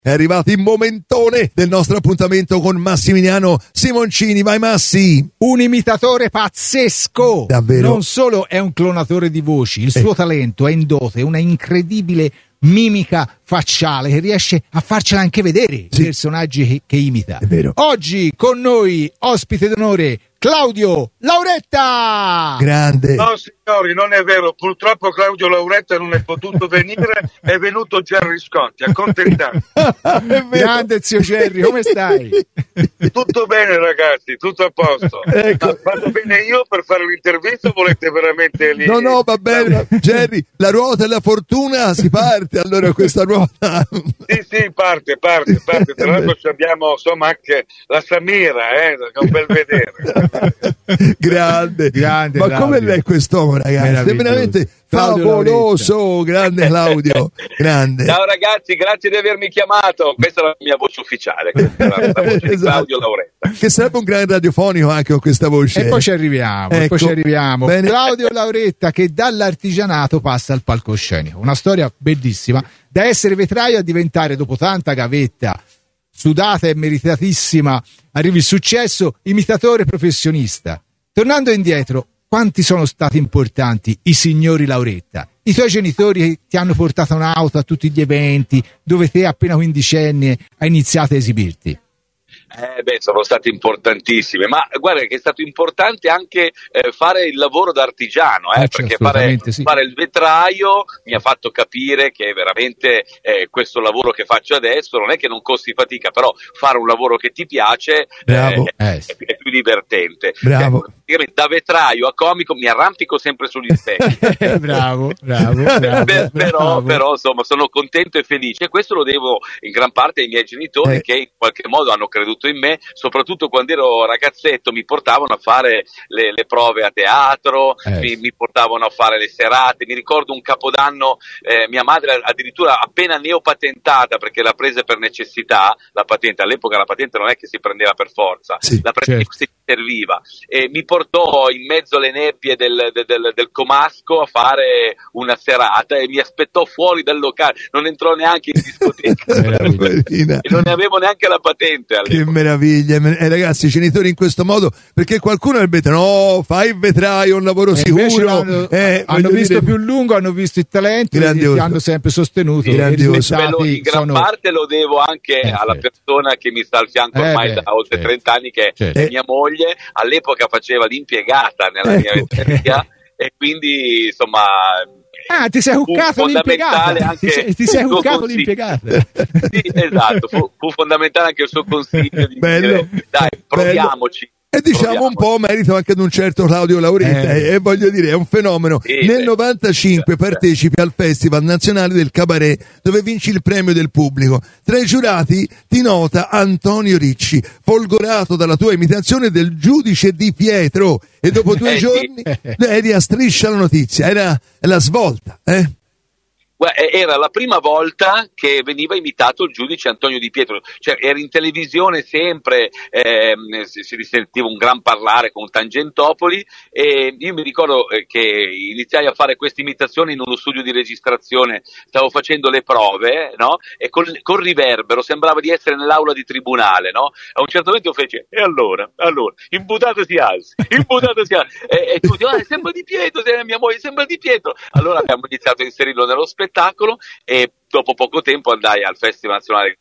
È arrivato il momentone del nostro appuntamento con Massimiliano Simoncini. Vai Massi! Un imitatore pazzesco! Davvero? Non solo è un clonatore di voci, il suo talento è in dote, una incredibile mimica facciale che riesce a farcela anche vedere i personaggi che imita. È vero. Oggi con noi, ospite d'onore, Claudio Lauretta! Grande! No signori, non è vero, purtroppo Claudio Lauretta non è potuto venire, è venuto Gerry Scotti, accontentato. Grande zio Gerry, come stai? Tutto bene ragazzi, tutto a posto. Ecco. Vado bene io per fare l'intervista o volete veramente lì? No, va bene. Gerry, la ruota della fortuna, si parte allora questa ruota. Sì, parte. Tra l'altro abbiamo insomma anche la Samira, che è un bel vedere. Grande. Grande, Ma Claudio. come lei quest'uomo, ragazzi? È veramente Claudio favoloso. Grande Claudio, grande. Ciao ragazzi, grazie di avermi chiamato. Questa è la mia voce ufficiale, questa è la voce di Claudio Lauretta. Che sarebbe un grande radiofonico anche con questa voce. E poi ci arriviamo, Ecco. Bene. Claudio Lauretta che dall'artigianato passa al palcoscenico. Una storia bellissima. Da essere vetraio a diventare, dopo tanta gavetta sudata e meritatissima, arrivi il successo, imitatore professionista. Tornando indietro, quanti sono stati importanti i signori Lauretta? I tuoi genitori ti hanno portato un'auto a tutti gli eventi dove te, appena quindicenne, hai iniziato a esibirti. Sono state importantissime, ma guarda che è stato importante anche fare il lavoro da artigiano, perché fare il vetraio mi ha fatto capire che veramente questo lavoro che faccio adesso non è che non costi fatica, però fare un lavoro che ti piace è più divertente. Bravo. Da vetraio a comico mi arrampico sempre sugli specchi. Bravo. Però insomma sono contento e felice, e questo lo devo in gran parte ai miei genitori che in qualche modo hanno creduto in me, soprattutto quando ero ragazzetto mi portavano a fare le prove a teatro, mi portavano a fare le serate. Mi ricordo un Capodanno, mia madre addirittura appena neopatentata, perché l'ha presa per necessità, la patente, all'epoca la patente non è che si prendeva per forza, la prendeva se ti serviva, e mi portò in mezzo alle nebbie del Comasco a fare una serata e mi aspettò fuori dal locale, non entrò neanche in discoteca e non ne avevo neanche la patente all'epoca. Che meraviglia, ragazzi, i genitori in questo modo, perché qualcuno nel no, fai il vetraio, un lavoro sicuro, hanno visto più lungo, hanno visto il talento e ti hanno sempre sostenuto. In gran parte lo devo anche alla persona che mi sta al fianco ormai da oltre 30 anni, che è mia moglie. All'epoca faceva l'impiegata nella mia vetreria e quindi insomma ti sei huccato l'impiegata. Ti sei huccato l'impiegata. Sì, esatto, fu fondamentale anche il suo consiglio di dire dai, proviamoci. E diciamo un po' merito anche ad un certo Claudio Lauretta, e voglio dire, è un fenomeno. Nel 95 partecipi al Festival Nazionale del Cabaret, dove vinci il premio del pubblico. Tra i giurati ti nota Antonio Ricci, folgorato dalla tua imitazione del giudice Di Pietro, e dopo 2 giorni eri a Striscia la Notizia. Era la svolta, Era la prima volta che veniva imitato il giudice Antonio Di Pietro, cioè era in televisione sempre, si risentiva un gran parlare con Tangentopoli, e io mi ricordo che iniziai a fare queste imitazioni in uno studio di registrazione, stavo facendo le prove, no? E col riverbero sembrava di essere nell'aula di tribunale, no? A un certo momento io feci, e allora, imputato si alzi, e tutti, sembra Di Pietro, mia moglie sembra Di Pietro. Allora abbiamo iniziato a inserirlo nello spettacolo, e dopo poco tempo andai al Festival Nazionale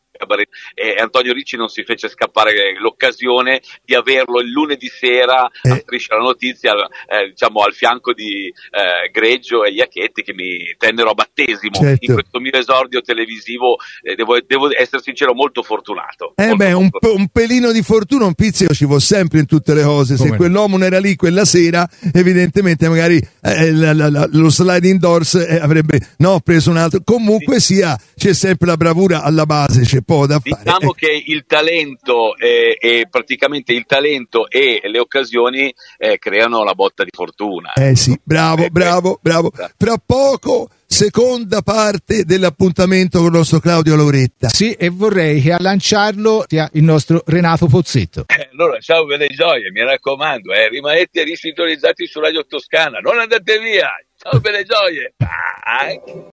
e Antonio Ricci non si fece scappare l'occasione di averlo il lunedì sera a Striscia la Notizia, diciamo al fianco di Greggio e Iacchetti, che mi tennero a battesimo in questo mio esordio televisivo. Devo essere sincero, molto fortunato. Un pelino di fortuna, un pizzico ci vuole sempre in tutte le cose. Se quell'uomo non era lì quella sera, evidentemente magari lo sliding doors avrebbe preso un altro. Comunque sia, c'è sempre la bravura alla base, c'è poco da fare. Diciamo che il talento e praticamente il talento e le occasioni creano la botta di fortuna. Sì, bravo. Fra poco seconda parte dell'appuntamento con il nostro Claudio Lauretta. Sì, e vorrei che a lanciarlo sia il nostro Renato Pozzetto. Allora, ciao belle gioie, mi raccomando, rimanete risintonizzati su Radio Toscana, non andate via. Ciao belle gioie.